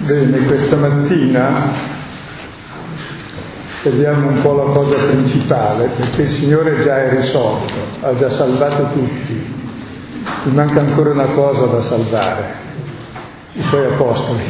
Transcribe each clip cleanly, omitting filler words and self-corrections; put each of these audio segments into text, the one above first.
Bene, questa mattina vediamo un po' la cosa principale, perché il Signore già è risorto, ha già salvato tutti. Mi manca ancora una cosa da salvare, i Suoi apostoli.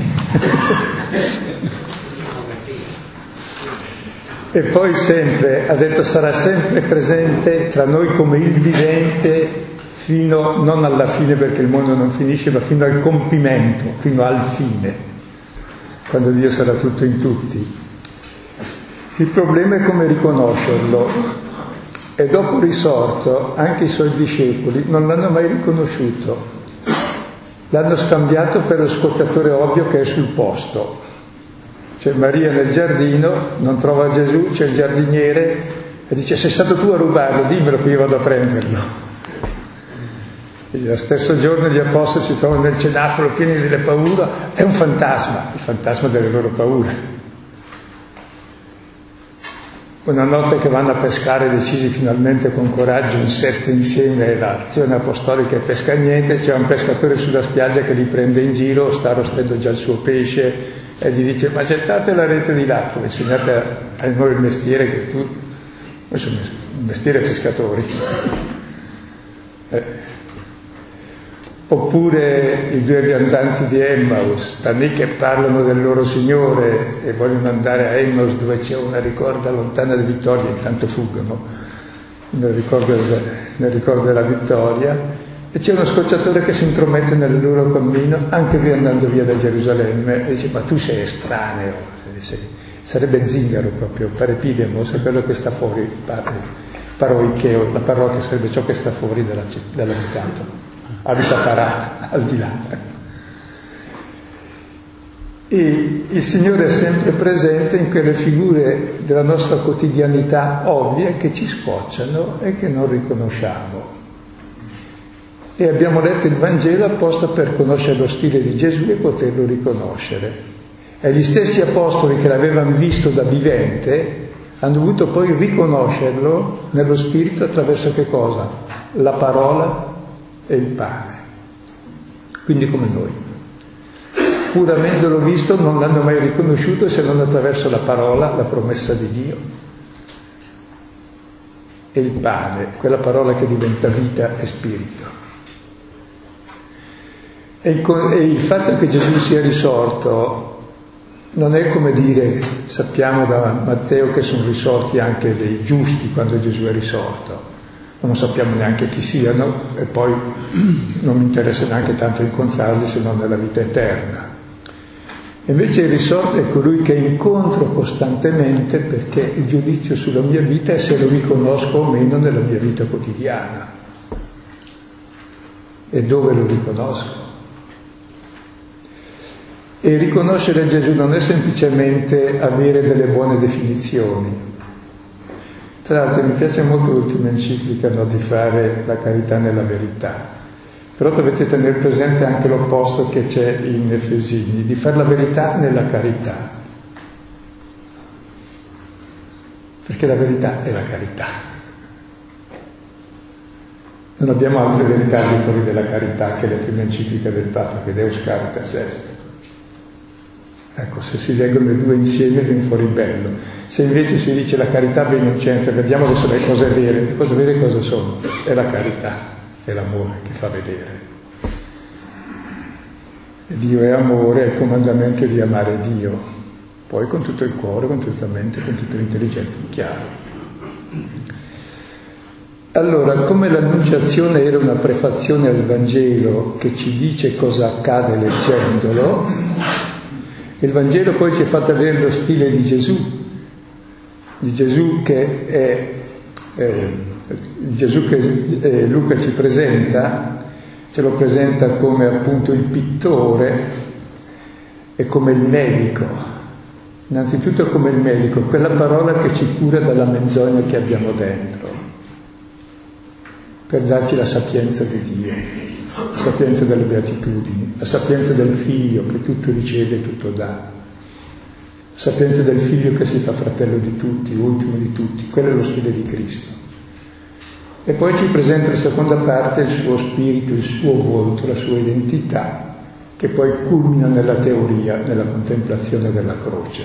E poi sempre, ha detto, sarà sempre presente tra noi come il vivente fino, non alla fine perché il mondo non finisce, ma fino al compimento, fino al fine, quando Dio sarà tutto in tutti. Il problema è come riconoscerlo, e dopo risorto anche i Suoi discepoli non l'hanno mai riconosciuto, l'hanno scambiato per lo scocciatore ovvio che è sul posto. C'è Maria nel giardino, non trova Gesù, c'è il giardiniere e dice: sei stato tu a rubarlo, dimmelo che io vado a prenderlo. E lo stesso giorno gli apostoli si trovano nel cenacolo pieni delle paure, è un fantasma, il fantasma delle loro paure. Una notte che vanno a pescare, decisi finalmente con coraggio in 7 insieme, l'azione apostolica e pesca niente, c'è un pescatore sulla spiaggia che li prende in giro, sta arrostendo già il suo pesce e gli dice: ma gettate la rete di là, insegnate a noi il mestiere che tu, noi siamo il mestiere pescatori. Oppure i 2 viandanti di Emmaus, stanno lì che parlano del loro Signore e vogliono andare a Emmaus dove c'è una ricorda lontana di vittoria, intanto fuggono nel ricordo della vittoria, e c'è uno scocciatore che si intromette nel loro cammino, anche lui andando via da Gerusalemme, e dice: ma tu sei estraneo, sarebbe zingaro proprio, parepidemos, è quello che sta fuori, paroikeo, la parrocchia sarebbe ciò che sta fuori dall'abitato. Abita parà, al di là. E il Signore è sempre presente in quelle figure della nostra quotidianità ovvie che ci scocciano e che non riconosciamo. E abbiamo letto il Vangelo apposta per conoscere lo stile di Gesù e poterlo riconoscere. E gli stessi apostoli che l'avevano visto da vivente hanno dovuto poi riconoscerlo nello Spirito attraverso che cosa? La parola e il pane. Quindi come noi, pur avendolo visto non l'hanno mai riconosciuto se non attraverso la parola, la promessa di Dio, e il pane, quella parola che diventa vita e spirito. E il fatto che Gesù sia risorto non è come dire, sappiamo da Matteo che sono risorti anche dei giusti quando Gesù è risorto, non sappiamo neanche chi siano e poi non mi interessa neanche tanto incontrarli se non nella vita eterna. Invece il risorto è colui che incontro costantemente, perché il giudizio sulla mia vita è se lo riconosco o meno nella mia vita quotidiana. E dove lo riconosco? E riconoscere Gesù non è semplicemente avere delle buone definizioni. Tra l'altro mi piace molto l'ultima enciclica, no, di fare la carità nella verità, però dovete tenere presente anche l'opposto che c'è in Efesini, di fare la verità nella carità, perché la verità è la carità. Non abbiamo altre verità di fuori della carità che la prima enciclica del Papa, che Deus Caritas Est. Ecco, se si leggono le 2 insieme viene fuori bello. Se invece si dice la carità ben in centro, vediamo adesso le cose vere. Le cose vere cosa sono? È la carità, è l'amore che fa vedere. E Dio è amore, è il comandamento di amare Dio, poi con tutto il cuore, con tutta la mente, con tutta l'intelligenza, chiaro. Allora, come l'Annunciazione era una prefazione al Vangelo che ci dice cosa accade leggendolo, il Vangelo poi ci ha fatto avere lo stile di Gesù che è Gesù che Luca ci presenta, ce lo presenta come appunto il pittore e come il medico. Innanzitutto come il medico, quella parola che ci cura dalla menzogna che abbiamo dentro, per darci la sapienza di Dio, la sapienza delle beatitudini, la sapienza del figlio che tutto riceve e tutto dà, la sapienza del figlio che si fa fratello di tutti, ultimo di tutti. Quello è lo stile di Cristo. E poi ci presenta la seconda parte, il suo spirito, il suo volto, la sua identità, che poi culmina nella teoria, nella contemplazione della croce.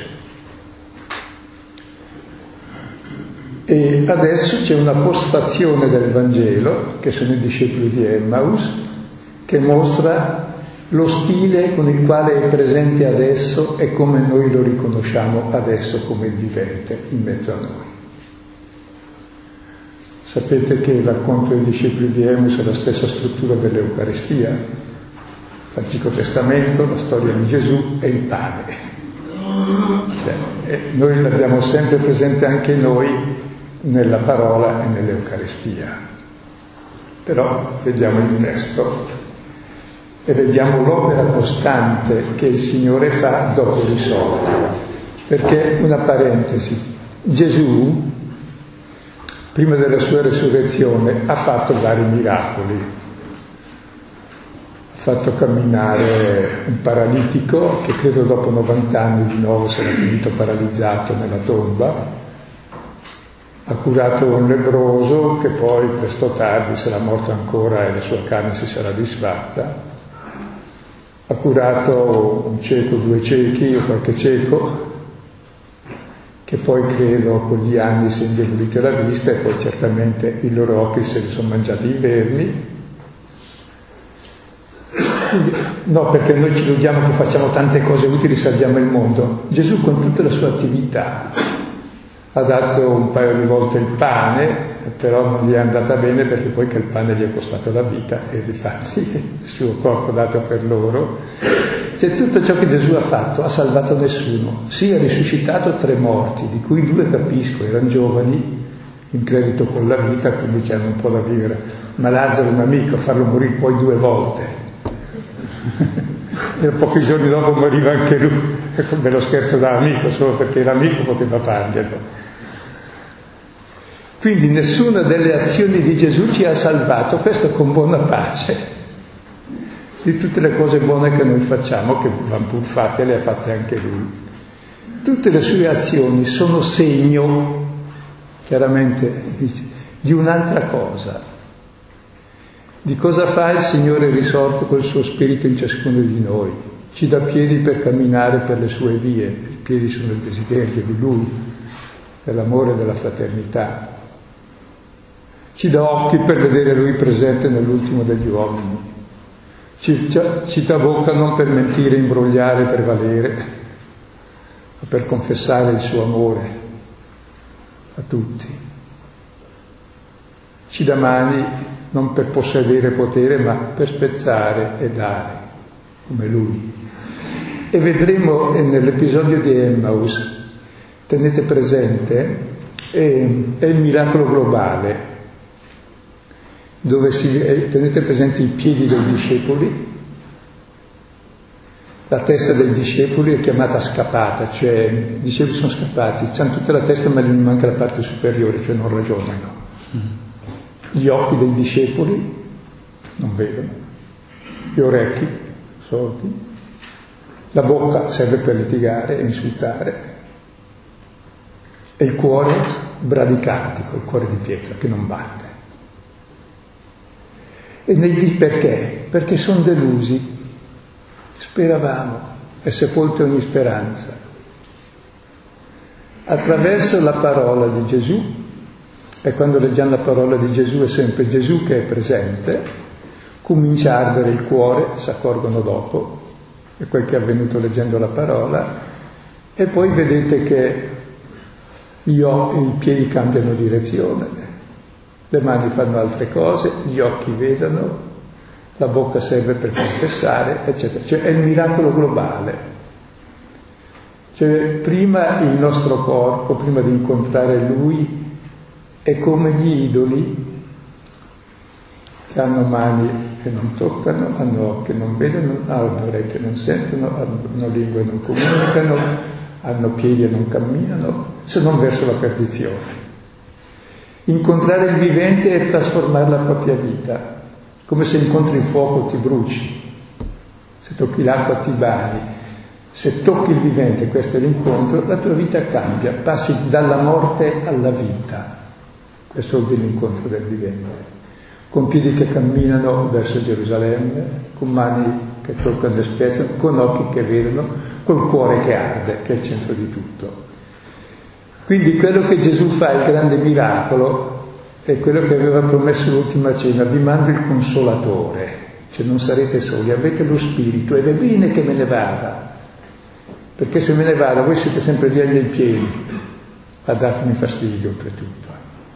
E adesso c'è una postfazione del Vangelo, che sono i discepoli di Emmaus, che mostra lo stile con il quale è presente adesso e come noi lo riconosciamo adesso come il vivente in mezzo a noi. Sapete che il racconto dei discepoli di Emmaus è la stessa struttura dell'Eucaristia. L'Antico Testamento, la storia di Gesù e il pane. Noi l'abbiamo sempre presente anche noi nella parola e nell'Eucaristia. Però vediamo il testo e vediamo l'opera costante che il Signore fa dopo il risorto. Perché, una parentesi, Gesù, prima della sua resurrezione, ha fatto vari miracoli. Ha fatto camminare un paralitico che credo dopo 90 anni di nuovo sarà finito paralizzato nella tomba, ha curato un lebbroso che poi presto o tardi sarà morto ancora e la sua carne si sarà disfatta, ha curato un cieco, 2 ciechi o qualche cieco che poi credo con gli anni si è indebolita la vista e poi certamente i loro occhi se li sono mangiati i vermi. No, perché noi ci illudiamo che facciamo tante cose utili, salviamo il mondo. Gesù con tutta la sua attività ha dato un paio di volte il pane, però non gli è andata bene perché poi che il pane gli è costato la vita e difatti il suo corpo dato per loro. Cioè tutto ciò che Gesù ha fatto ha salvato nessuno. Sì, ha risuscitato 3 morti, di cui 2 capisco, erano giovani, in credito con la vita, quindi c'erano un po' da vivere. Ma Lazzaro, un amico, farlo morire poi 2 volte. E pochi giorni dopo moriva anche lui, me lo scherzo da amico, solo perché l'amico poteva farglielo. Quindi nessuna delle azioni di Gesù ci ha salvato, questo con buona pace di tutte le cose buone che noi facciamo, che vanno pur fatte, le ha fatte anche lui. Tutte le sue azioni sono segno, chiaramente, di un'altra cosa. Di cosa fa il Signore risorto col suo Spirito in ciascuno di noi? Ci dà piedi per camminare per le sue vie, i piedi sono il desiderio di Lui, dell'amore e della fraternità. Ci dà occhi per vedere Lui presente nell'ultimo degli uomini. Ci dà bocca non per mentire, imbrogliare, per valere, ma per confessare il suo amore a tutti. Ci dà mani non per possedere potere, ma per spezzare e dare, come Lui. E vedremo nell'episodio di Emmaus, tenete presente, è il miracolo globale, dove tenete presente i piedi dei discepoli, la testa dei discepoli è chiamata scappata, cioè i discepoli sono scappati, hanno tutta la testa ma gli manca la parte superiore, cioè non ragionano. Gli occhi dei discepoli non vedono, gli orecchi sordi, la bocca serve per litigare e insultare, e il cuore bradicardico, il cuore di pietra che non batte. E perché? Perché sono delusi, speravamo, è sepolta ogni speranza. Attraverso la parola di Gesù, e quando leggiamo la parola di Gesù è sempre Gesù che è presente, comincia a ardere il cuore, si accorgono dopo, è quel che è avvenuto leggendo la parola, e poi vedete che i piedi cambiano direzione, le mani fanno altre cose, gli occhi vedono, la bocca serve per confessare, eccetera. Cioè è il miracolo globale. Cioè prima il nostro corpo, prima di incontrare Lui, è come gli idoli che hanno mani che non toccano, hanno occhi che non vedono, hanno orecchie che non sentono, hanno lingue che non comunicano, hanno piedi e non camminano, se non verso la perdizione. Incontrare il vivente è trasformare la propria vita, come se incontri il fuoco ti bruci, se tocchi l'acqua ti bagni, se tocchi il vivente, questo è l'incontro, la tua vita cambia, passi dalla morte alla vita. Questo vuol dire l'incontro del vivente, con piedi che camminano verso Gerusalemme, con mani che toccano e spezzano, con occhi che vedono, col cuore che arde, che è il centro di tutto. Quindi quello che Gesù fa, il grande miracolo, è quello che aveva promesso l'ultima cena: vi mando il Consolatore, cioè non sarete soli, avete lo Spirito, ed è bene che me ne vada, perché se me ne vado voi siete sempre lì ai miei piedi a darmi fastidio oltretutto.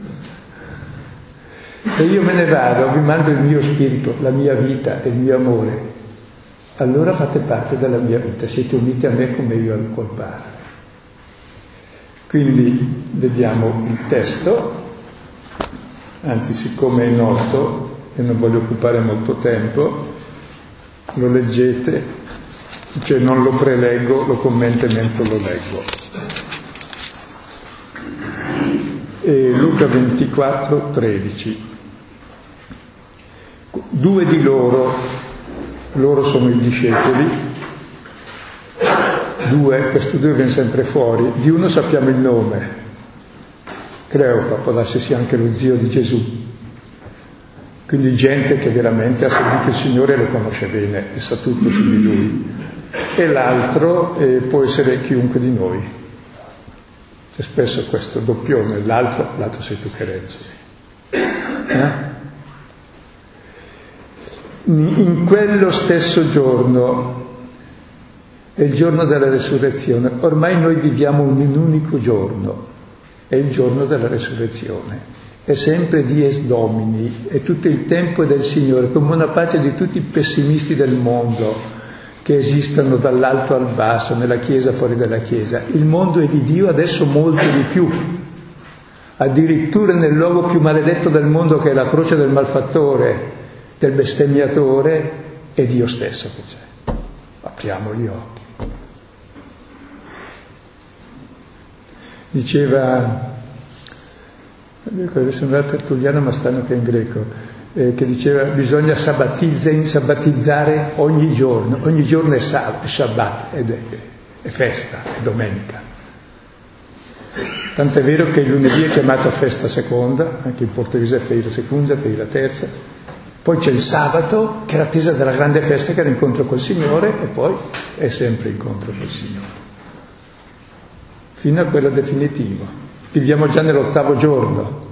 Se io me ne vado, vi mando il mio Spirito, la mia vita e il mio amore, allora fate parte della mia vita, siete uniti a me come io col Padre. Quindi vediamo il testo, anzi siccome è noto e non voglio occupare molto tempo, lo leggete, cioè non lo preleggo, lo commento mentre lo leggo. E Luca 24, 13. 2 di loro sono i discepoli, 2, questo 2 viene sempre fuori, di uno sappiamo il nome, Cleopa, può darsi sia anche lo zio di Gesù, quindi gente che veramente ha seguito il Signore e lo conosce bene e sa tutto su di lui, e l'altro può essere chiunque di noi, c'è spesso questo doppione, l'altro sei tu che reggi. In quello stesso giorno, è il giorno della resurrezione, ormai noi viviamo un unico giorno, è il giorno della resurrezione, è sempre dies Domini, è tutto il tempo del Signore, con buona pace di tutti i pessimisti del mondo che esistono dall'alto al basso, nella Chiesa, fuori dalla Chiesa. Il mondo è di Dio adesso molto di più, addirittura nel luogo più maledetto del mondo, che è la croce del malfattore, del bestemmiatore, è Dio stesso che c'è. Apriamo gli occhi. Diceva, sembrava Tertulliano ma stanno che in greco, che diceva bisogna sabbatizzare ogni giorno è Shabbat, ed è festa, è domenica. Tant'è vero che il lunedì è chiamato festa seconda, anche in portoghese è feira seconda, feira terza. Poi c'è il sabato, che è l'attesa della grande festa, che è l'incontro col Signore, e poi è sempre incontro col Signore, fino a quello definitivo. Viviamo già nell'8° giorno.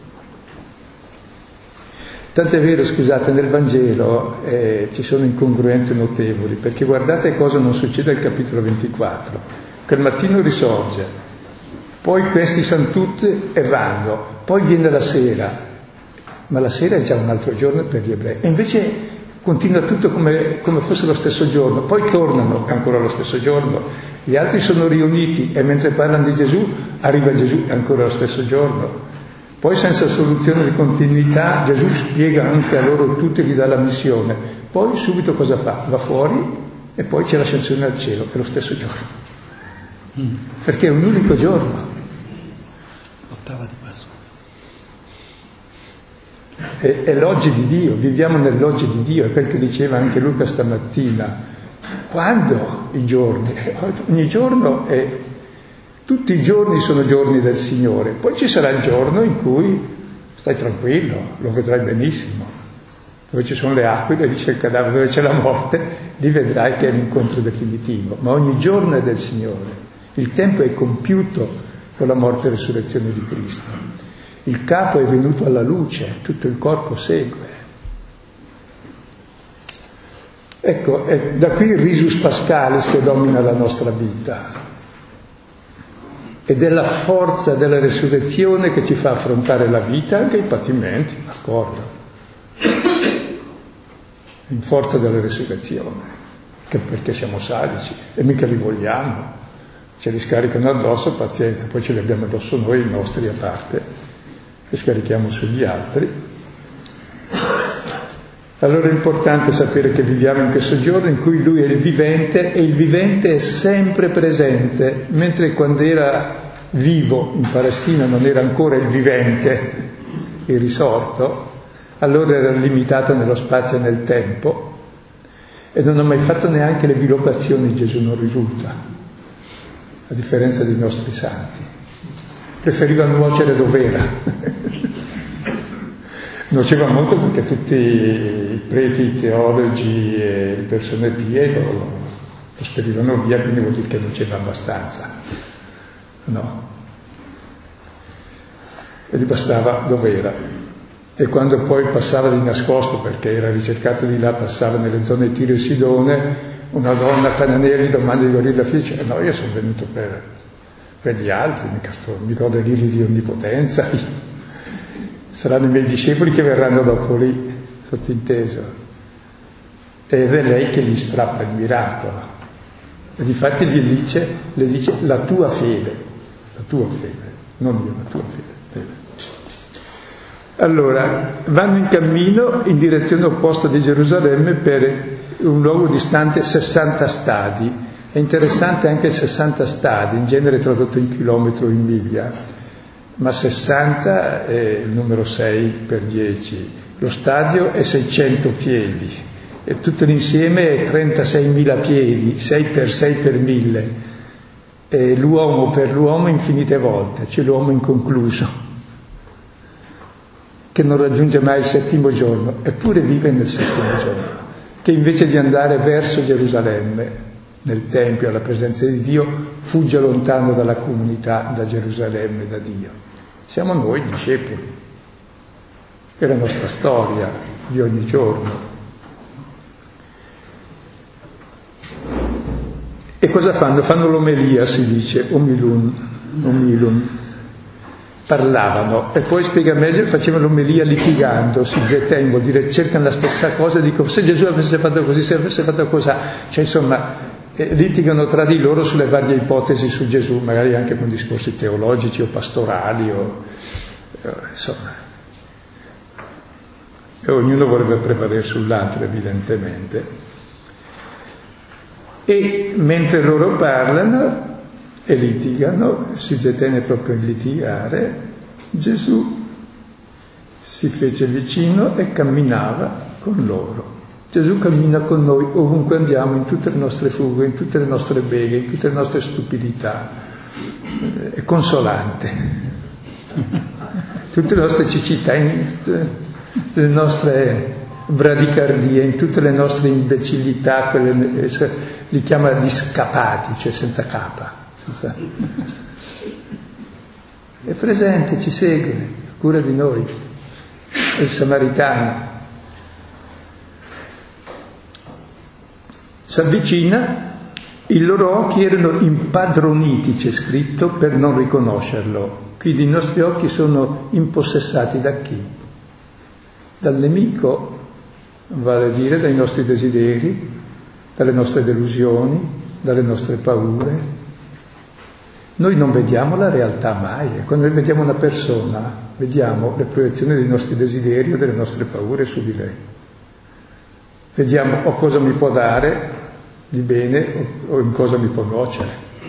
Tant'è vero, scusate, nel Vangelo ci sono incongruenze notevoli, perché guardate cosa non succede al capitolo 24, che il mattino risorge, poi questi sanno tutti e vanno, poi viene la sera, ma la sera è già un altro giorno per gli ebrei, e invece continua tutto come fosse lo stesso giorno, poi tornano ancora lo stesso giorno, gli altri sono riuniti e mentre parlano di Gesù arriva Gesù ancora lo stesso giorno, poi senza soluzione di continuità Gesù spiega anche a loro tutti e gli dà la missione, poi subito cosa fa? Va fuori e poi c'è l'ascensione al cielo, è lo stesso giorno, perché è un unico giorno. L'ottava di Pasqua. È l'oggi di Dio, viviamo nell'oggi di Dio, è quel che diceva anche Luca stamattina. Quando i giorni? Ogni giorno tutti i giorni sono giorni del Signore, poi ci sarà il giorno in cui stai tranquillo, lo vedrai benissimo, dove ci sono le acque, dove c'è il cadavere, dove c'è la morte, lì vedrai che è l'incontro definitivo, ma ogni giorno è del Signore, il tempo è compiuto con la morte e resurrezione di Cristo. Il capo è venuto alla luce, tutto il corpo segue. Ecco, è da qui il risus pascalis che domina la nostra vita. Ed è la forza della resurrezione che ci fa affrontare la vita, anche i patimenti, d'accordo. In forza della resurrezione, che perché siamo sadici e mica li vogliamo. Ce li scaricano addosso, pazienza, poi ce li abbiamo addosso noi, i nostri a parte. E scarichiamo sugli altri. Allora è importante sapere che viviamo in questo giorno in cui Lui è il vivente e il vivente è sempre presente, mentre quando era vivo in Palestina non era ancora il vivente, il risorto, allora era limitato nello spazio e nel tempo e non ha mai fatto neanche le bilocazioni, Gesù non risulta, a differenza dei nostri santi. Preferiva nuocere dov'era. Noceva molto perché tutti i preti, i teologi e le persone pie lo spedivano via, quindi vuol dire che non c'era abbastanza. No. E gli bastava dove era. E quando poi passava di nascosto, perché era ricercato di là, passava nelle zone di Tiro e Sidone, una donna cananea gli domanda di guarire la figlia, dice: no, io sono venuto per gli altri, mica ho deliri di onnipotenza, saranno i miei discepoli che verranno dopo lì, sottinteso. Ed è lei che gli strappa il miracolo. E difatti le dice la tua fede, non io, la tua fede. Allora, vanno in cammino in direzione opposta di Gerusalemme per un luogo distante 60 stadi. È interessante anche 60 stadi, in genere tradotto in chilometro o in miglia, ma 60 è il numero 6 per 10. Lo stadio è 600 piedi e tutto l'insieme è 36.000 piedi, 6 per 6 per 1000. E l'uomo per l'uomo infinite volte, c'è l'uomo inconcluso, che non raggiunge mai il settimo giorno, eppure vive nel settimo giorno, che invece di andare verso Gerusalemme, nel Tempio, alla presenza di Dio, fugge lontano dalla comunità, da Gerusalemme, da Dio. Siamo noi discepoli, è la nostra storia di ogni giorno. E cosa fanno? Fanno l'omelia, si dice, omilum. Parlavano, e poi spiega meglio, facevano l'omelia litigando, si vuol dire cercano la stessa cosa, dicono se Gesù avesse fatto così, se avesse fatto cosa, cioè insomma litigano tra di loro sulle varie ipotesi su Gesù, magari anche con discorsi teologici o pastorali insomma, e ognuno vorrebbe prevalere sull'altro evidentemente. E mentre loro parlano e litigano, si getene proprio in litigare, Gesù si fece vicino e camminava con loro. Gesù cammina con noi ovunque andiamo, in tutte le nostre fughe, in tutte le nostre beghe, in tutte le nostre stupidità. È consolante. Tutte le nostre cecità, in tutte le nostre bradicardie, in tutte le nostre imbecillità, li chiama gli scappati, cioè senza capa. È presente, ci segue, cura di noi, è il samaritano. S'avvicina, i loro occhi erano impadroniti, c'è scritto, per non riconoscerlo. Quindi i nostri occhi sono impossessati da chi? Dal nemico, vale a dire dai nostri desideri, dalle nostre delusioni, dalle nostre paure. Noi non vediamo la realtà mai, e quando noi vediamo una persona, vediamo le proiezioni dei nostri desideri o delle nostre paure su di lei. Vediamo o cosa mi può dare di bene o in cosa mi può nuocere.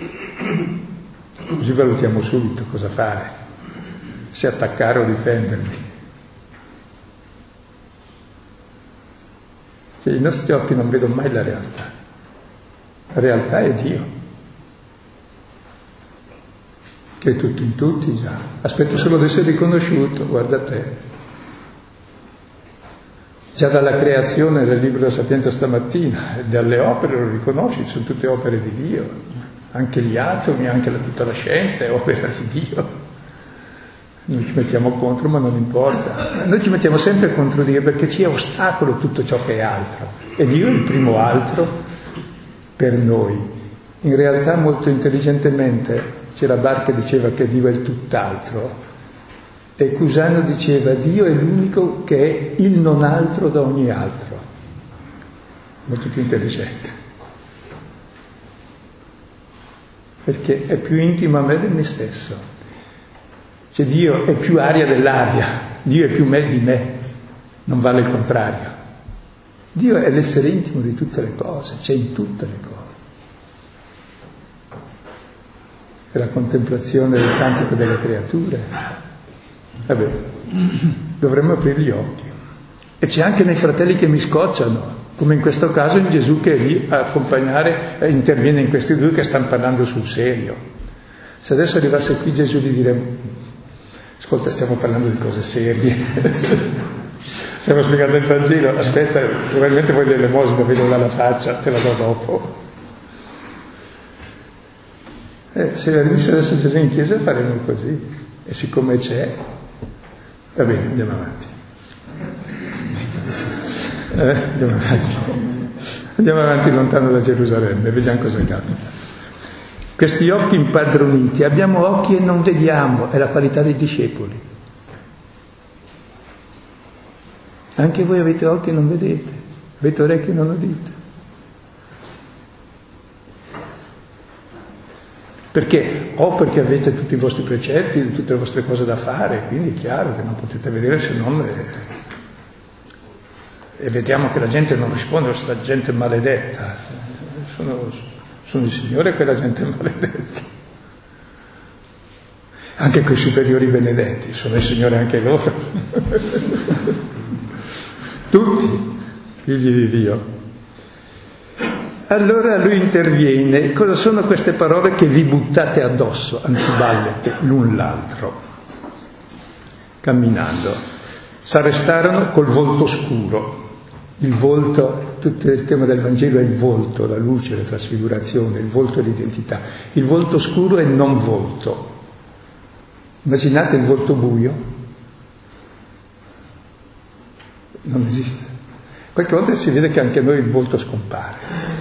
Così valutiamo subito cosa fare, se attaccare o difendermi. Cioè, i nostri occhi non vedono mai la realtà. La realtà è Dio, che è tutto in tutti già. Aspetta solo di essere riconosciuto, guarda te. Già dalla creazione del libro della Sapienza stamattina, dalle opere lo riconosci, sono tutte opere di Dio. Anche gli atomi, anche tutta la scienza è opera di Dio. Noi ci mettiamo contro, ma non importa. Noi ci mettiamo sempre contro Dio perché ci è ostacolo tutto ciò che è altro. E Dio è il primo altro per noi. In realtà molto intelligentemente c'era Barca che diceva che Dio è il tutt'altro e Cusano diceva Dio è l'unico che è il non altro da ogni altro. Molto più intelligente. Perché è più intimo a me di me stesso. Cioè Dio è più aria dell'aria, Dio è più me di me, non vale il contrario. Dio è l'essere intimo di tutte le cose, c'è in tutte le cose. È la contemplazione del cantico delle creature. Vabbè, dovremmo aprire gli occhi. E c'è anche nei fratelli che mi scocciano, come in questo caso in Gesù che è lì a accompagnare, interviene in questi due che stanno parlando sul serio. Se adesso arrivasse qui Gesù gli diremmo, ascolta, stiamo parlando di cose serie. Stiamo spiegando il Vangelo, aspetta, probabilmente vuoi l'elemosina, vedo là la faccia, te la do dopo. Se venisse adesso Gesù in chiesa faremo così, e siccome c'è, va bene, andiamo avanti. Andiamo avanti lontano da Gerusalemme, vediamo cosa capita. Questi occhi impadroniti, abbiamo occhi e non vediamo, è la qualità dei discepoli. Anche voi avete occhi e non vedete, avete orecchie e non udite. Perché? O perché avete tutti i vostri precetti, tutte le vostre cose da fare, quindi è chiaro che non potete vedere se non... E vediamo che la gente non risponde, questa gente maledetta. Sono il Signore e quella gente maledetta. Anche quei superiori benedetti, sono il Signore anche loro. Tutti figli di Dio. Allora lui interviene. Cosa sono queste parole che vi buttate addosso, antiballete l'un l'altro, camminando? S'arrestarono col volto scuro. Il volto, tutto il tema del Vangelo è il volto, la luce, la trasfigurazione, il volto e l'identità. Il volto scuro è il non volto. Immaginate il volto buio. Non esiste. Qualche volta si vede che anche a noi il volto scompare.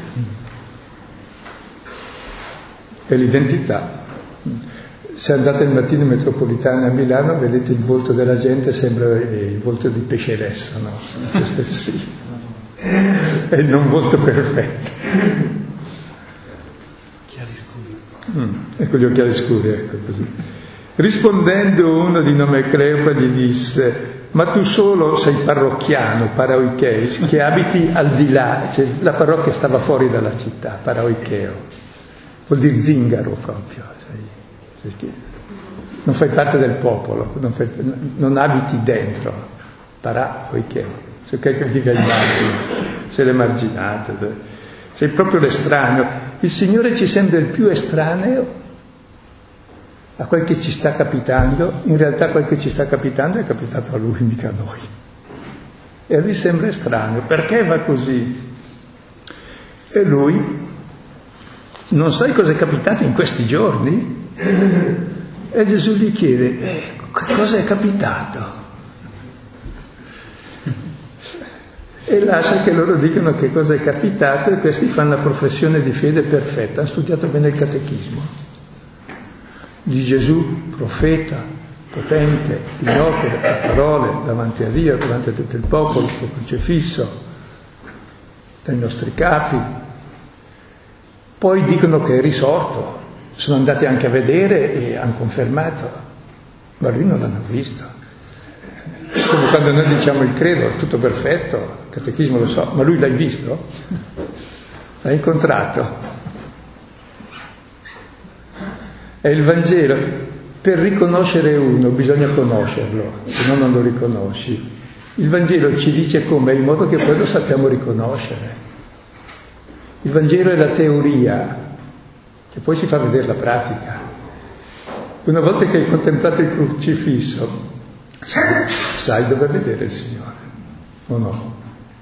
E l'identità. Se andate il mattino in metropolitana a Milano, vedete il volto della gente, sembra il volto di pesce lesso, no? Sì. È il non volto perfetto. Occhiali scuri. Ecco gli occhiali scuri, ecco così. Rispondendo uno di nome Cleopa gli disse: ma tu solo sei parrocchiano, paraoikeis, che abiti al di là, cioè la parrocchia stava fuori dalla città, paraoikeo, vuol dire zingaro proprio, non fai parte del popolo, non abiti dentro, paraoikeo, sei l'emarginato, sei proprio l'estraneo. Il Signore ci sembra il più estraneo a quel che ci sta capitando. In realtà quel che ci sta capitando è capitato a Lui, mica a noi. E a Lui sembra estraneo. Perché va così? E Lui: non sai cosa è capitato in questi giorni? E Gesù gli chiede: cosa è capitato? E lascia che loro dicano che cosa è capitato, e questi fanno la professione di fede perfetta. Hanno studiato bene il catechismo di Gesù, profeta, potente, in opere, a parole, davanti a Dio, davanti a tutto il popolo, crocifisso, dai nostri capi. Poi dicono che è risorto, sono andati anche a vedere e hanno confermato, ma lui non l'hanno visto. Come quando noi diciamo il credo, è tutto perfetto, il catechismo lo so, ma lui l'hai visto? L'hai incontrato? È il Vangelo. Per riconoscere uno bisogna conoscerlo, se no non lo riconosci. Il Vangelo ci dice come, in modo che poi lo sappiamo riconoscere. Il Vangelo è la teoria, che poi si fa vedere la pratica. Una volta che hai contemplato il crocifisso, sai dove vedere il Signore, o no?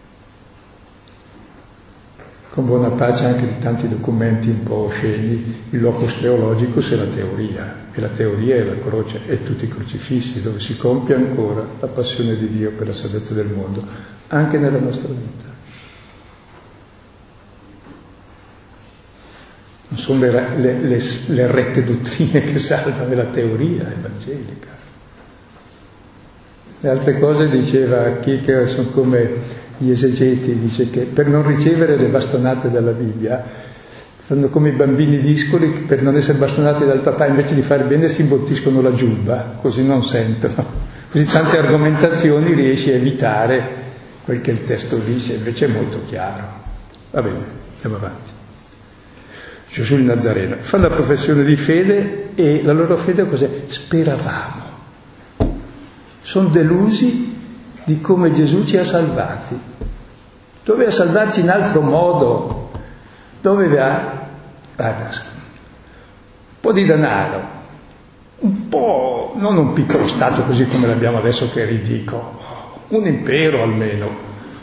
Con buona pace anche di tanti documenti un po' osceni, il locus theologicus è la teoria, e la teoria è la croce, e tutti i crocifissi, dove si compie ancora la passione di Dio per la salvezza del mondo, anche nella nostra vita. Non sono le rette dottrine che salvano, è la teoria evangelica. Le altre cose diceva chi che sono come gli esegeti, dice che per non ricevere le bastonate dalla Bibbia stanno come i bambini discoli che per non essere bastonati dal papà, invece di fare bene si imbottiscono la giubba, così non sentono. Così tante argomentazioni riesci a evitare quel che il testo dice, invece è molto chiaro. Va bene, andiamo avanti. Gesù il Nazareno fa la professione di fede, e la loro fede cos'è? Speravamo. Sono delusi di come Gesù ci ha salvati. Doveva salvarci in altro modo, doveva, guarda, un po' di denaro, un po', non un piccolo stato così come l'abbiamo adesso che è ridicolo, un impero almeno,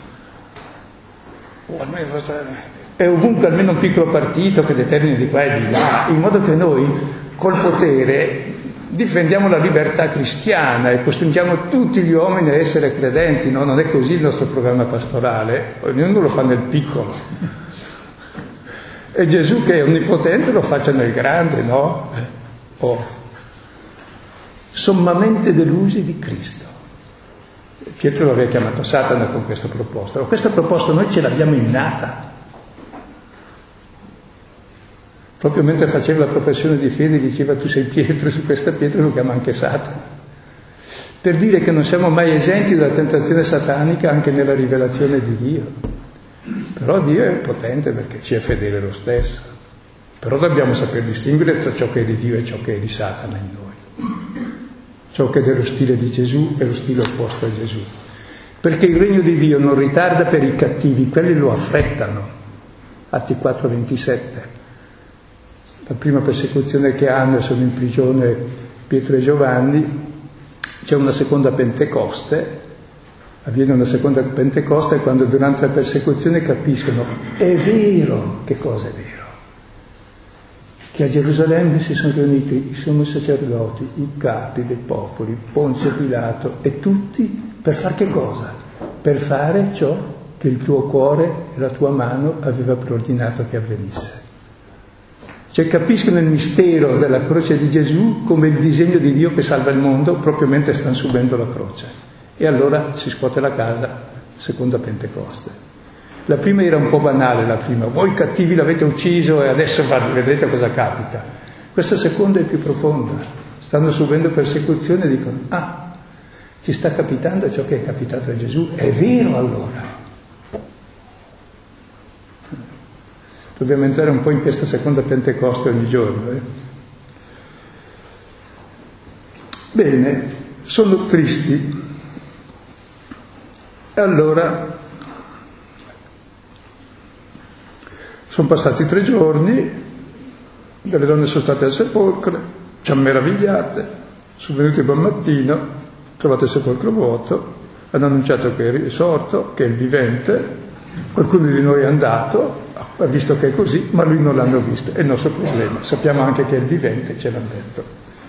e ovunque almeno un piccolo partito che determini di qua e di là, in modo che noi col potere difendiamo la libertà cristiana e costringiamo tutti gli uomini a essere credenti. No, non è così il nostro programma pastorale, ognuno lo fa nel piccolo. E Gesù, che è onnipotente, lo faccia nel grande, no? Sommamente delusi di Cristo. Pietro lo aveva chiamato Satana con questa proposta. Questa proposta noi ce l'abbiamo innata. Proprio mentre faceva la professione di fede diceva tu sei Pietro, su questa pietra lo chiama anche Satana. Per dire che non siamo mai esenti dalla tentazione satanica anche nella rivelazione di Dio. Però Dio è potente perché ci è fedele lo stesso. Però dobbiamo saper distinguere tra ciò che è di Dio e ciò che è di Satana in noi. Ciò che è dello stile di Gesù e lo stile opposto a Gesù. Perché il regno di Dio non ritarda per i cattivi, quelli lo affrettano. Atti 4:27. La prima persecuzione che hanno, sono in prigione Pietro e Giovanni, c'è una seconda Pentecoste, avviene una seconda Pentecoste quando durante la persecuzione capiscono, è vero, che cosa è vero? Che a Gerusalemme si sono riuniti i sommi sacerdoti, i capi dei popoli, Ponzio Pilato e tutti per far che cosa? Per fare ciò che il tuo cuore e la tua mano aveva preordinato che avvenisse. Cioè capiscono il mistero della croce di Gesù come il disegno di Dio che salva il mondo proprio mentre stanno subendo la croce. E allora si scuote la casa, seconda Pentecoste. La prima era un po' banale, la prima. Voi cattivi l'avete ucciso e adesso vedrete cosa capita. Questa seconda è più profonda. Stanno subendo persecuzione e dicono, ci sta capitando ciò che è capitato a Gesù. È vero allora. Dobbiamo entrare un po' in questa seconda Pentecoste ogni giorno. Bene, sono tristi. E allora sono passati 3 giorni, le donne sono state al sepolcro, ci hanno meravigliate, sono venute buon mattino, trovate il sepolcro vuoto, hanno annunciato che è risorto, che è il vivente, qualcuno di noi è andato, ha visto che è così, ma lui non l'hanno visto, è il nostro problema. Sappiamo anche che è il vivente, ce l'hanno detto.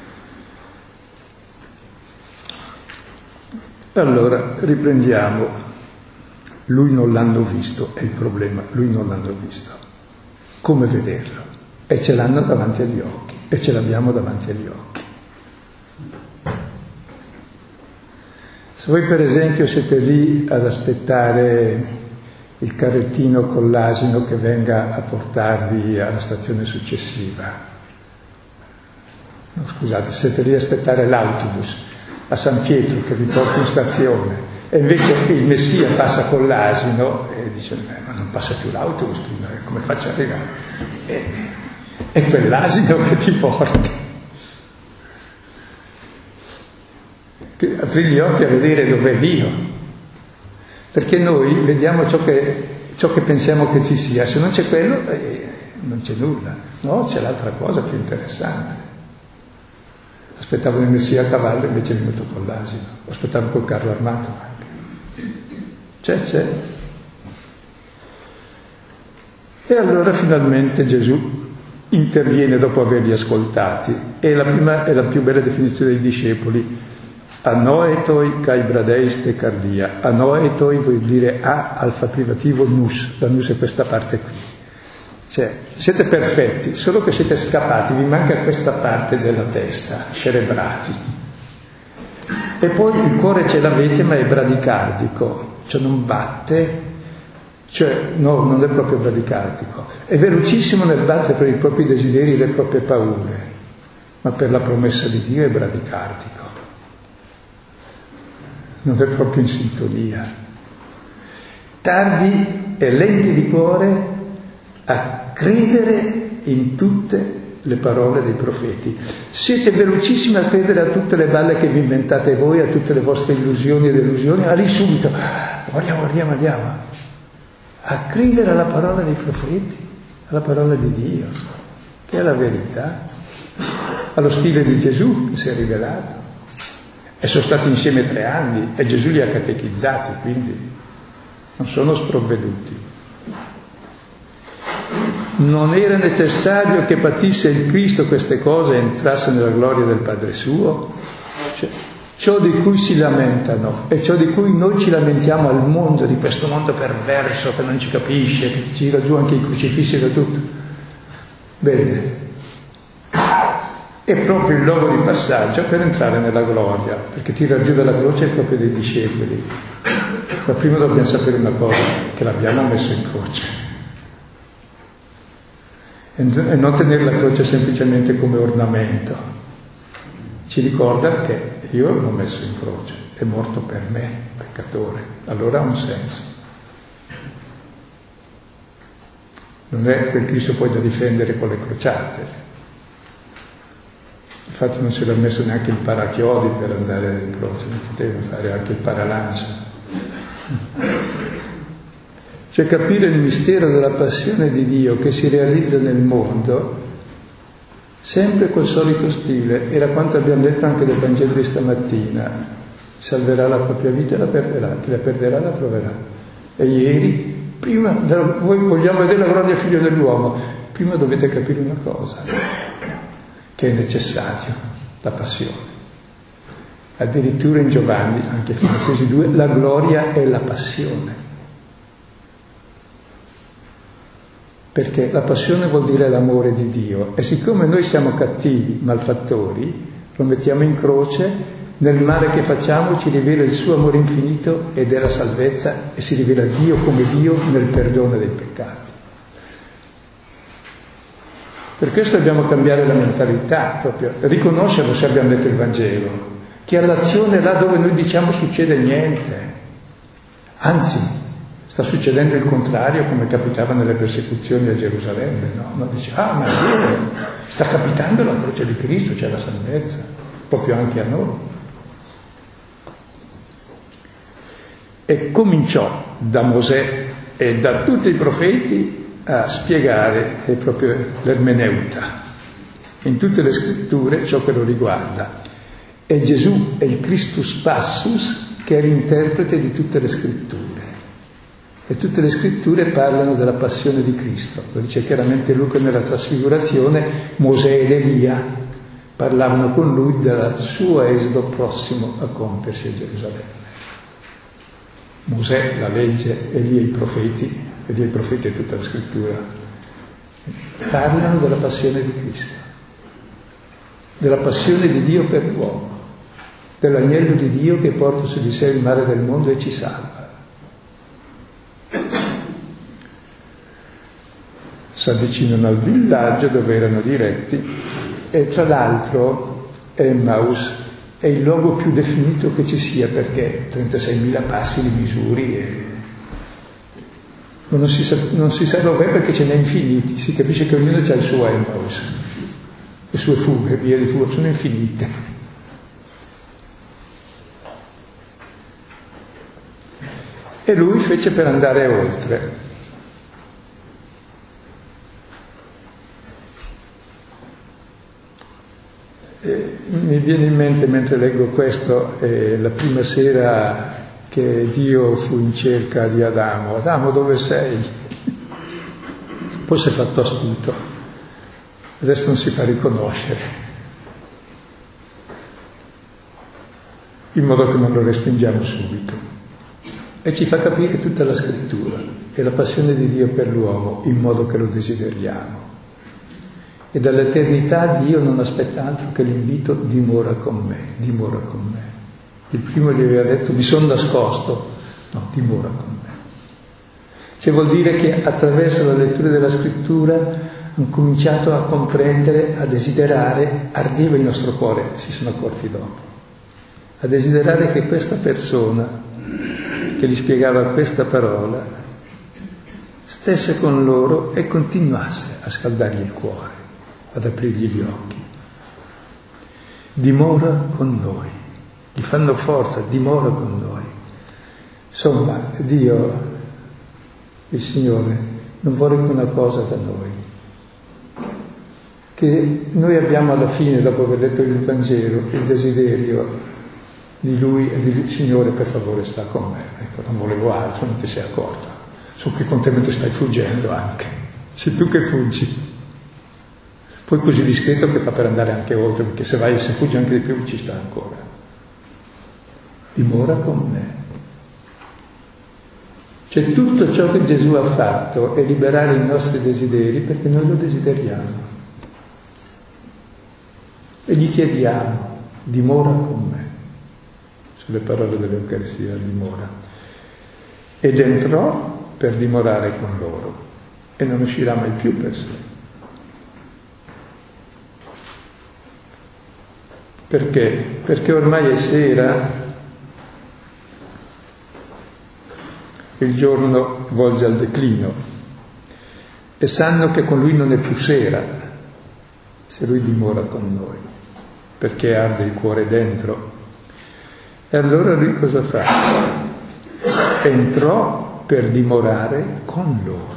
Allora, riprendiamo. Lui non l'hanno visto, è il problema, lui non l'hanno visto. Come vederlo? E ce l'hanno davanti agli occhi, e ce l'abbiamo davanti agli occhi. Se voi per esempio siete lì ad aspettare il carrettino con l'asino che venga a portarvi alla stazione successiva. No, scusate, siete lì a aspettare l'autobus a San Pietro che vi porta in stazione e invece il Messia passa con l'asino e dice ma non passa più l'autobus, come faccio ad arrivare? È quell'asino che ti porta. Apri gli occhi a vedere dov'è Dio. Perché noi vediamo ciò che pensiamo che ci sia, se non c'è quello non c'è nulla, no? C'è l'altra cosa più interessante. Aspettavo il Messia a cavallo, invece è venuto con l'asino, aspettavo col carro armato anche. C'è. E allora finalmente Gesù interviene dopo averli ascoltati, e la prima è la più bella definizione dei discepoli. Anoetoi kai bradeiste cardia. Anoetoi vuol dire alfa privativo nus. La nus è questa parte qui. Cioè, siete perfetti, solo che siete scappati, vi manca questa parte della testa, cerebrati. E poi il cuore ce l'avete, ma è bradicardico, cioè non batte, cioè no, non è proprio bradicardico. È velocissimo nel battere per i propri desideri e le proprie paure, ma per la promessa di Dio è bradicardico. Non è proprio in sintonia. Tardi e lenti di cuore a credere in tutte le parole dei profeti. Siete velocissimi a credere a tutte le balle che vi inventate voi, a tutte le vostre illusioni e delusioni, lì subito, guardiamo, a credere alla parola dei profeti, alla parola di Dio, che è la verità, allo stile di Gesù che si è rivelato. E sono stati insieme 3 anni e Gesù li ha catechizzati, quindi non sono sprovveduti. Non era necessario che patisse il Cristo queste cose e entrasse nella gloria del Padre suo? Cioè, ciò di cui si lamentano e ciò di cui noi ci lamentiamo al mondo, di questo mondo perverso che non ci capisce, che ci tira giù anche i crocifissi da tutto. Bene. È proprio il luogo di passaggio per entrare nella gloria, perché tirar giù dalla croce è proprio dei discepoli. Ma prima dobbiamo sapere una cosa, che l'abbiamo messo in croce. E non tenere la croce semplicemente come ornamento. Ci ricorda che io l'ho messo in croce, è morto per me, peccatore. Allora ha un senso. Non è quel Cristo poi da difendere con le crociate. Infatti non se l'ha messo neanche il parachiodi per andare in croce, non poteva fare anche il paralancia. Cioè capire il mistero della passione di Dio che si realizza nel mondo sempre col solito stile, era quanto abbiamo detto anche del Vangelo di stamattina: salverà la propria vita e la perderà, chi la perderà la troverà. E ieri, prima, voi vogliamo vedere la gloria del Figlio dell'uomo, prima dovete capire una cosa, che è necessario, la passione. Addirittura in Giovanni, anche Efesi 2, la gloria è la passione. Perché la passione vuol dire l'amore di Dio, e siccome noi siamo cattivi, malfattori, lo mettiamo in croce, nel male che facciamo ci rivela il suo amore infinito ed è la salvezza, e si rivela Dio come Dio nel perdono dei peccati. Per questo dobbiamo cambiare la mentalità, proprio riconoscerlo, se abbiamo letto il Vangelo, che all'azione là dove noi diciamo succede niente, anzi sta succedendo il contrario, come capitava nelle persecuzioni a Gerusalemme, no? No, dice, ma è vero, sta capitando la croce di Cristo, c'è la salvezza, proprio anche a noi. E cominciò da Mosè e da tutti i profeti a spiegare proprio l'ermeneuta in tutte le scritture ciò che lo riguarda. E Gesù è il Christus Passus, che è l'interprete di tutte le scritture. E tutte le scritture parlano della passione di Cristo. Lo dice chiaramente Luca nella trasfigurazione: Mosè ed Elia parlavano con lui del suo esodo prossimo a compiersi a Gerusalemme. Mosè, la legge, Elia i profeti e tutta la scrittura parlano della passione di Cristo, della passione di Dio per l'uomo, dell'agnello di Dio che porta su di sé il male del mondo e ci salva. Si avvicinano al villaggio dove erano diretti, e tra l'altro Emmaus è il luogo più definito che ci sia, perché 36.000 passi li misuri e non si sa dov'è, perché ce n'è infiniti. Si capisce che ognuno ha il suo Emmaus, le sue fughe, vie di fuga sono infinite. E lui fece per andare oltre. Mi viene in mente, mentre leggo questo, la prima sera che Dio fu in cerca di Adamo. Adamo, dove sei? Poi si è fatto astuto, adesso non si fa riconoscere, in modo che non lo respingiamo subito. E ci fa capire tutta la scrittura e la passione di Dio per l'uomo, in modo che lo desideriamo. E dall'eternità Dio non aspetta altro che l'invito: dimora con me, dimora con me. Il primo gli aveva detto: mi sono nascosto, no, dimora con me. Cioè vuol dire che attraverso la lettura della scrittura hanno cominciato a comprendere, a desiderare, ardeva il nostro cuore, si sono accorti dopo, a desiderare che questa persona che gli spiegava questa parola stesse con loro e continuasse a scaldargli il cuore, ad aprirgli gli occhi. Dimora con noi, gli fanno forza, dimora con noi. Insomma, Dio, il Signore, non vuole che una cosa da noi, che noi abbiamo alla fine, dopo aver letto il Vangelo, il desiderio di lui e di Signore, per favore sta con me. Ecco, non volevo altro, non ti sei accorta. So che con te mentre stai fuggendo anche. Sei tu che fuggi. Poi così discreto che fa per andare anche oltre, perché se fuggi anche di più ci sta ancora. Dimora con me. Cioè tutto ciò che Gesù ha fatto è liberare i nostri desideri perché noi lo desideriamo. E gli chiediamo, dimora con me. Sulle parole dell'Eucaristia, dimora. Ed entrò per dimorare con loro e non uscirà mai più per sé. Perché? Perché ormai è sera, il giorno volge al declino e sanno che con lui non è più sera se lui dimora con noi, perché arde il cuore dentro. E allora lui cosa fa? Entrò per dimorare con loro.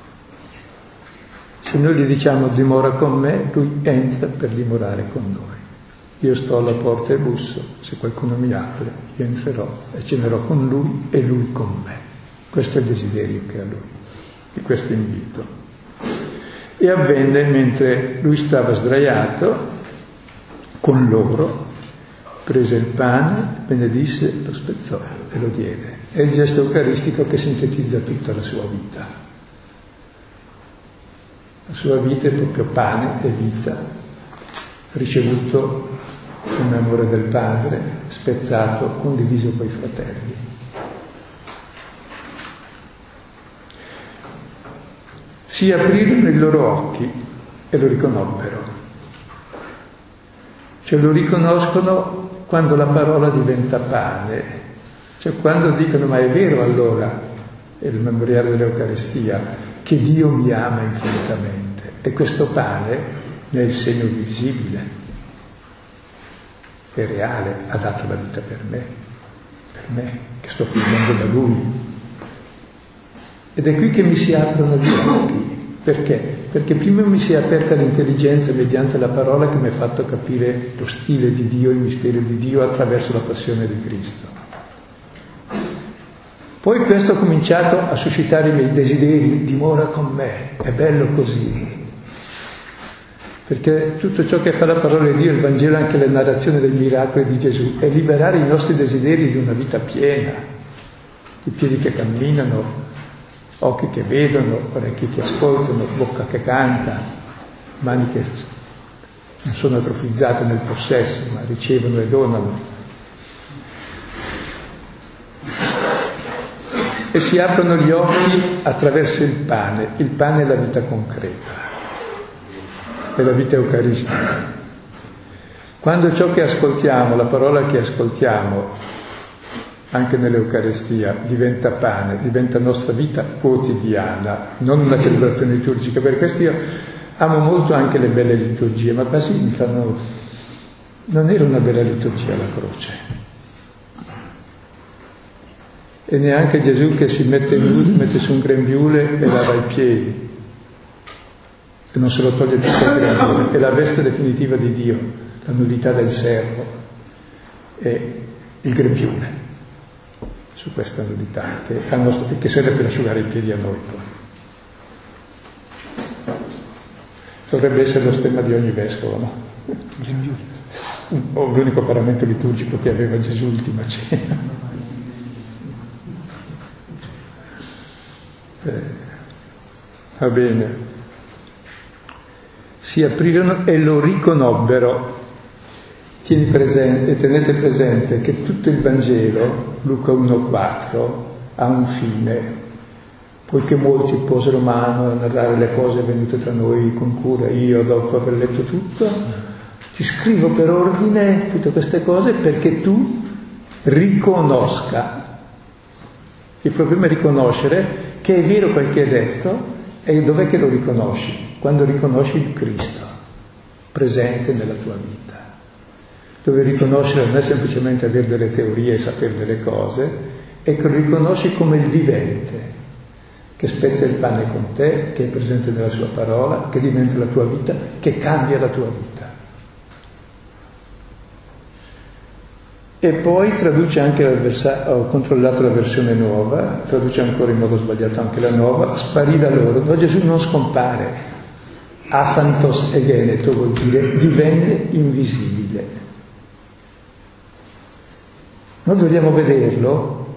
Se noi gli diciamo dimora con me, lui entra per dimorare con noi. Io sto alla porta e busso, se qualcuno mi apre, io entrerò e cenerò con lui e lui con me. Questo è il desiderio che ha lui, di questo invito. E avvenne mentre lui stava sdraiato con loro, prese il pane, benedisse, lo spezzò e lo diede. È il gesto eucaristico che sintetizza tutta la sua vita. La sua vita è proprio pane e vita, ricevuto come amore del Padre, spezzato, condiviso coi fratelli. Si aprirono i loro occhi e lo riconobbero. Cioè lo riconoscono quando la parola diventa pane, cioè quando dicono ma è vero allora, è il memoriale dell'Eucaristia, che Dio mi ama infinitamente e questo pane ne è il segno visibile, è reale, ha dato la vita per me che sto fruendo da Lui. Ed è qui che mi si aprono gli occhi. Perché? Perché prima mi si è aperta l'intelligenza mediante la parola che mi ha fatto capire lo stile di Dio, il mistero di Dio attraverso la passione di Cristo. Poi questo ha cominciato a suscitare i miei desideri, dimora con me, è bello così. Perché tutto ciò che fa la parola di Dio, il Vangelo, anche le narrazioni dei miracoli di Gesù, è liberare i nostri desideri di una vita piena, i piedi che camminano, occhi che vedono, orecchi che ascoltano, bocca che canta, mani che non sono atrofizzate nel possesso, ma ricevono e donano. E si aprono gli occhi attraverso il pane è la vita concreta, è la vita eucaristica. Quando ciò che ascoltiamo, la parola che ascoltiamo, anche nell'Eucaristia, diventa pane, diventa nostra vita quotidiana, non una celebrazione liturgica. Per questo io amo molto anche le belle liturgie, ma Basilica non era una bella liturgia la croce. E neanche Gesù che si mette su un grembiule e lava i piedi, e non se lo toglie più il grembiule, è la veste definitiva di Dio, la nudità del servo, e il grembiule. Su questa nudità che serve per asciugare i piedi a noi. Dovrebbe essere lo stemma di ogni vescovo, no? O l'unico paramento liturgico che aveva Gesù l'ultima cena. Va bene. Si aprirono e lo riconobbero. Tenete presente che tutto il Vangelo, Luca 1,4, ha un fine, poiché molti posero mano a narrare le cose avvenute tra noi con cura. Io, dopo aver letto tutto, ti scrivo per ordine tutte queste cose perché tu riconosca. Il problema è riconoscere che è vero quel che è detto, e dov'è che lo riconosci? Quando riconosci il Cristo presente nella tua vita. Dove riconoscere non è semplicemente avere delle teorie e sapere delle cose, è che lo riconosci come il vivente, che spezza il pane con te, che è presente nella sua parola, che diventa la tua vita, che cambia la tua vita. E poi traduce anche ho controllato la versione nuova, traduce ancora in modo sbagliato anche la nuova, sparì da loro. No, Gesù non scompare, aphantos egeneto vuol dire divenne invisibile. Noi vogliamo vederlo,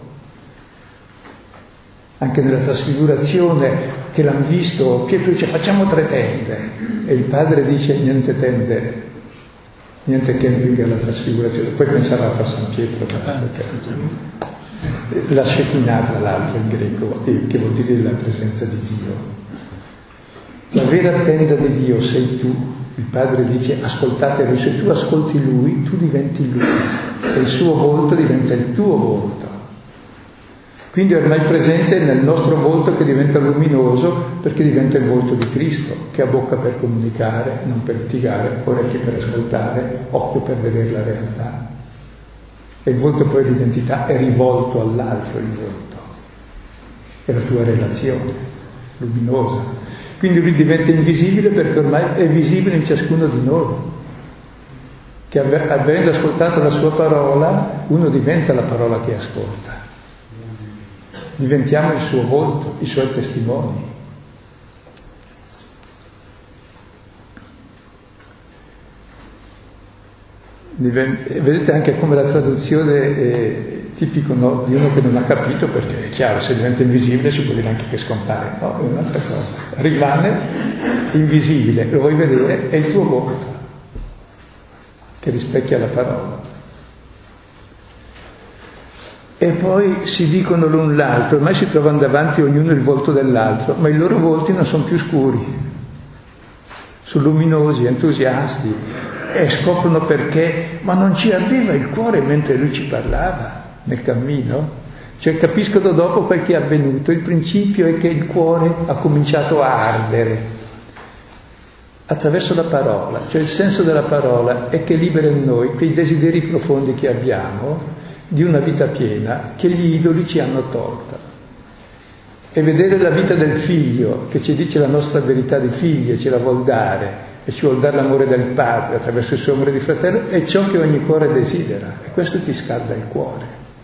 anche nella trasfigurazione che l'hanno visto, Pietro dice facciamo 3 tende, e il padre dice niente tende, niente camping alla trasfigurazione. Poi pensava a far San Pietro, la Shekinah tra l'altro in greco, che vuol dire la presenza di Dio. La vera tenda di Dio sei tu. Il padre dice ascoltate lui, se tu ascolti lui, tu diventi lui e il suo volto diventa il tuo volto. Quindi è ormai presente nel nostro volto che diventa luminoso perché diventa il volto di Cristo, che ha bocca per comunicare, non per litigare, orecchie per ascoltare, occhio per vedere la realtà. E il volto poi l'identità è rivolto all'altro, il volto. È la tua relazione, luminosa. Quindi lui diventa invisibile perché ormai è visibile in ciascuno di noi. Che avendo ascoltato la sua parola, uno diventa la parola che ascolta. Diventiamo il suo volto, i suoi testimoni. Vedete anche come la traduzione è tipico, no, di uno che non ha capito, perché è chiaro, se diventa invisibile si può dire anche che scompare. No, è un'altra cosa. Rimane invisibile, lo vuoi vedere, è il tuo volto che rispecchia la parola. E poi si dicono l'un l'altro, ormai si trovano davanti ognuno il volto dell'altro, ma i loro volti non sono più scuri, sono luminosi, entusiasti, e scoprono perché, ma non ci ardeva il cuore mentre lui ci parlava nel cammino? Cioè capiscono dopo quel che è avvenuto, il principio è che il cuore ha cominciato a ardere attraverso la parola, cioè il senso della parola è che libera in noi quei desideri profondi che abbiamo di una vita piena che gli idoli ci hanno tolta. E vedere la vita del figlio che ci dice la nostra verità di figli e ce la vuol dare, e ci vuol dare l'amore del padre attraverso il suo amore di fratello, è ciò che ogni cuore desidera, e questo ti scalda il cuore.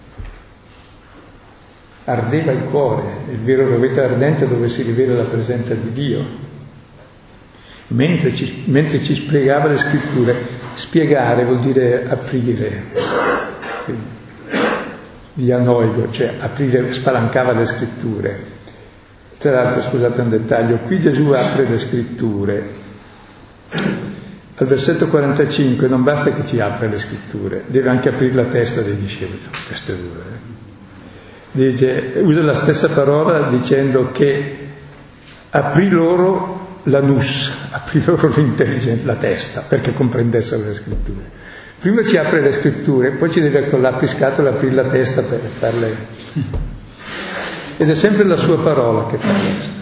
Ardeva il cuore, il vero rovete ardente dove si rivela la presenza di Dio. Mentre ci spiegava le scritture, spiegare vuol dire aprire, dianoigo, cioè aprire, spalancava le scritture. Tra l'altro, scusate un dettaglio, qui Gesù apre le scritture. Al versetto 45 non basta che ci apre le scritture, deve anche aprire la testa dei discepoli, queste due. Dice, usa la stessa parola dicendo che aprì loro la nous, aprì loro l'intelligenza, la testa, perché comprendessero le scritture. Prima ci apre le scritture, poi ci deve con l'apriscatola aprire la testa per farle. Ed è sempre la sua parola che fa questo,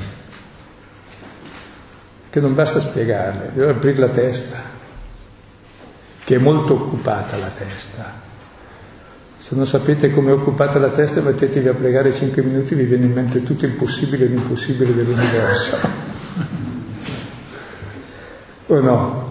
che non basta spiegarle, deve aprire la testa, che è molto occupata la testa. Se non sapete come è occupata la testa, mettetevi a pregare 5 minuti, vi viene in mente tutto il possibile e l'impossibile dell'universo. O no?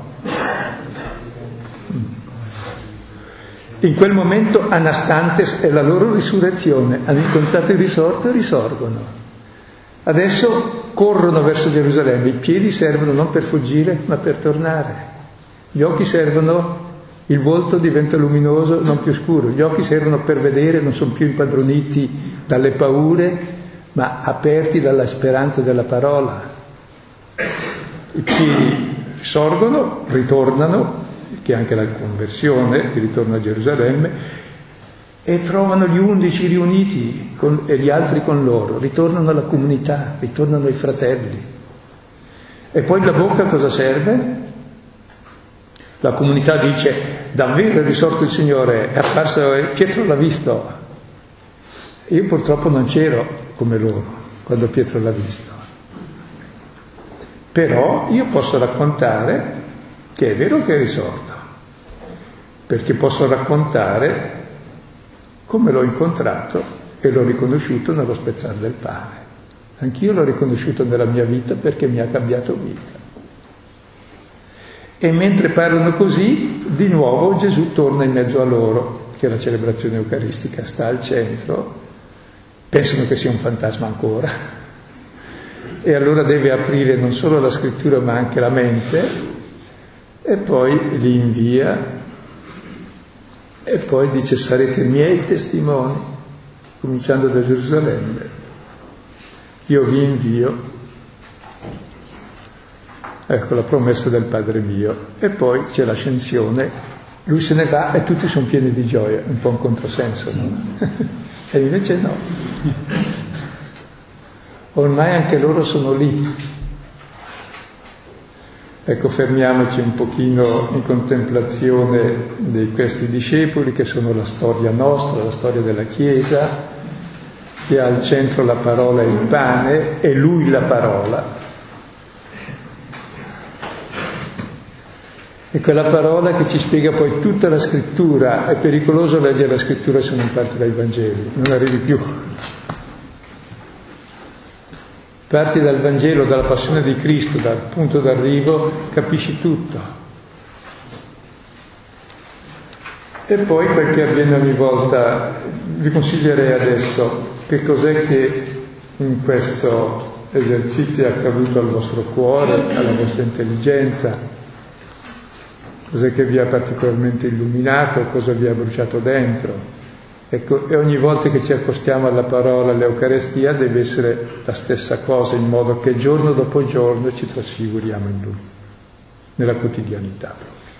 In quel momento anastantes è la loro risurrezione, hanno incontrato il risorto e risorgono. Adesso corrono verso Gerusalemme, i piedi servono non per fuggire ma per tornare, gli occhi servono, il volto diventa luminoso, non più scuro, gli occhi servono per vedere, non sono più impadroniti dalle paure ma aperti dalla speranza della parola. I piedi risorgono, ritornano, che è anche la conversione, il ritorno a Gerusalemme, e trovano gli 11 riuniti e gli altri con loro, ritornano alla comunità, ritornano ai fratelli. E poi la bocca cosa serve? La comunità dice, davvero è risorto il Signore, è apparso, Pietro l'ha visto. Io purtroppo non c'ero come loro quando Pietro l'ha visto. Però io posso raccontare che è vero che è risorto, perché posso raccontare come l'ho incontrato e l'ho riconosciuto nello spezzare del pane. Anch'io l'ho riconosciuto nella mia vita perché mi ha cambiato vita. E mentre parlano così, di nuovo Gesù torna in mezzo a loro. che la celebrazione eucaristica sta al centro, pensano che sia un fantasma ancora, e allora deve aprire non solo la scrittura ma anche la mente, e poi li invia, e poi dice: sarete miei testimoni, cominciando da Gerusalemme, io vi invio. Ecco la promessa del Padre mio. E poi c'è l'ascensione, lui se ne va e tutti sono pieni di gioia, un po' un controsenso, no? E invece no, ormai anche loro sono lì. Ecco, fermiamoci un pochino in contemplazione di questi discepoli, che sono la storia nostra, la storia della Chiesa, che ha al centro la parola e il pane, e lui la parola. E quella parola che ci spiega poi tutta la scrittura. È pericoloso leggere la scrittura se non parti dai Vangeli, non arrivi più. Parti dal Vangelo, dalla passione di Cristo, dal punto d'arrivo, capisci tutto. E poi, quel che avviene ogni volta, vi consiglierei adesso che cos'è che in questo esercizio è accaduto al vostro cuore, alla vostra intelligenza. Cos'è che vi ha particolarmente illuminato, cosa vi ha bruciato dentro. Ecco, e ogni volta che ci accostiamo alla parola, all'Eucarestia, deve essere la stessa cosa, in modo che giorno dopo giorno ci trasfiguriamo in Lui, nella quotidianità.